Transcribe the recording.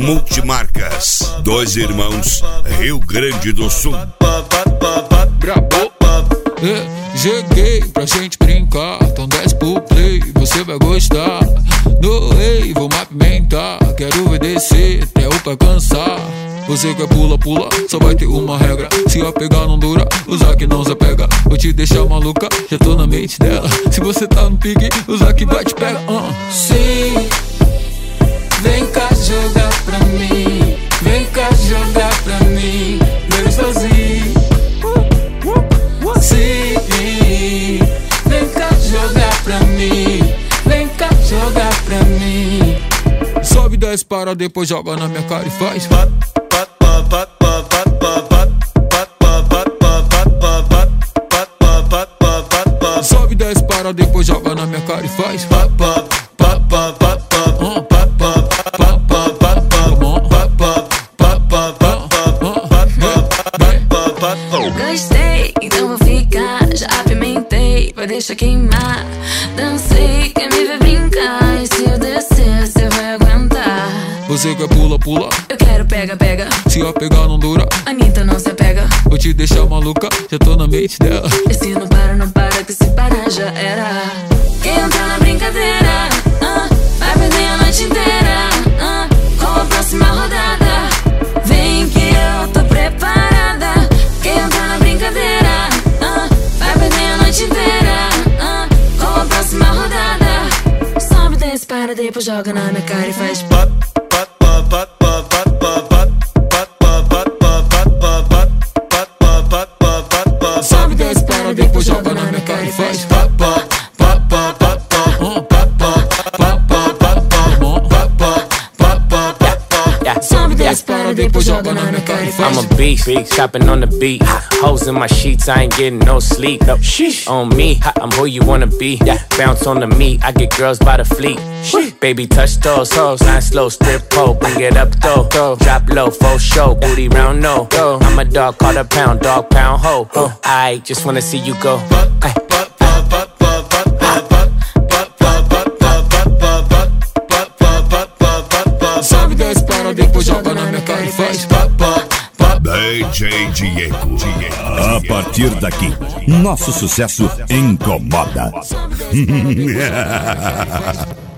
Multimarcas, Dois Irmãos, Rio Grande do Sul. Brabo, cheguei pra gente brincar, então desce pro play, você vai gostar. No rei, vamos apimentar, quero ver descer até o pé cansar. Você quer pula, pula, só vai ter uma regra. Se a pegar não dura, usar que não se pega. Vou te deixar maluca, já tô na mente dela. Se você tá no pique, usar que vai te pega. Sim, vem cá jogar pra mim. Vem cá jogar pra mim. Bem sozinho. Sim, vem cá jogar pra mim. Vem cá jogar pra mim. Sobe 10 para, depois joga na minha cara e faz. Sobe 10 para, depois joga na minha cara e faz. Gostei, então vou ficar. Já apimentei, vai deixar queimar. Dancei, quer me ver brincar. E se eu descer, cê vai aguentar. Você quer pula, pula, eu quero pega, pega. Se a pegar não dura, Anitta não se apega. vou te deixar maluca, já tô na mente dela. E se não para, não para, que se parar já era. Quem entra na brincadeira, vai perder a noite inteira, com a próxima rodada. Vem que eu tô preparada. Quem entra na brincadeira, vai perder a noite inteira, com a próxima rodada. Sobe, desce, para, depois joga na minha cara e faz pop. Sobe 10 para, depois joga na minha cara e faz. Sobe 10 para, depois joga na minha cara e faz. I'm a beast, chopping on the beat. Hoes in my sheets, I ain't getting no sleep. On me, I'm who you wanna be. Bounce on the meat, I get girls by the fleet. Baby, touch those hoes, line slow, strip pole, bring it up though. Drop low, full show, booty round no. I'm a dog, call a pound, dog pound ho. I just wanna see you go. Sobe 10 para, depois joga na minha cara e faz. DJ Diego. A partir daqui, nosso sucesso incomoda.